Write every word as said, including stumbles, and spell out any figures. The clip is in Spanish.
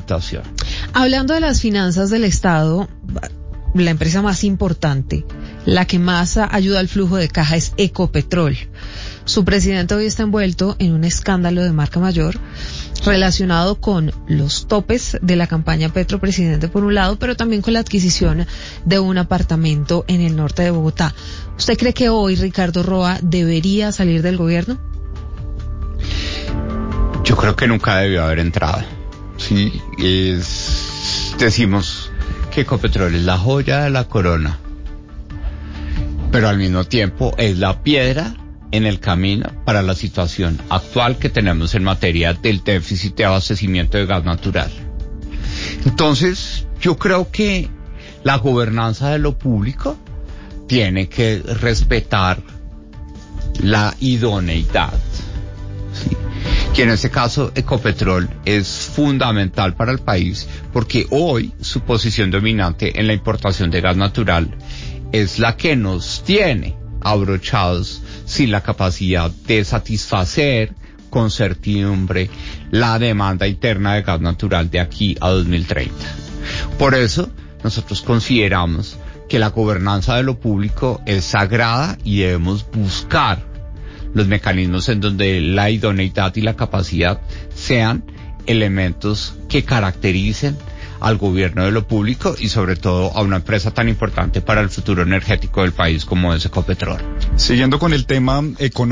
situación. Hablando de las finanzas del Estado, la empresa más importante, la que más ayuda al flujo de caja es Ecopetrol. Su presidente hoy está envuelto en un escándalo de marca mayor relacionado con los topes de la campaña Petro Presidente por un lado, pero también con la adquisición de un apartamento en el norte de Bogotá. ¿Usted cree que hoy Ricardo Roa debería salir del gobierno? Yo creo que nunca debió haber entrado. Sí, es, decimos que Ecopetrol es la joya de la corona, pero al mismo tiempo es la piedra en el camino para la situación actual que tenemos en materia del déficit de abastecimiento de gas natural. Entonces, yo creo que la gobernanza de lo público tiene que respetar la idoneidad, ¿sí? Que en este caso Ecopetrol es fundamental para el país porque hoy su posición dominante en la importación de gas natural es la que nos tiene abrochados sin la capacidad de satisfacer con certidumbre la demanda interna de gas natural de aquí a dos mil treinta. Por eso nosotros consideramos que la gobernanza de lo público es sagrada y debemos buscar los mecanismos en donde la idoneidad y la capacidad sean elementos que caractericen al gobierno de lo público y sobre todo a una empresa tan importante para el futuro energético del país como es Ecopetrol. Siguiendo con el tema económico.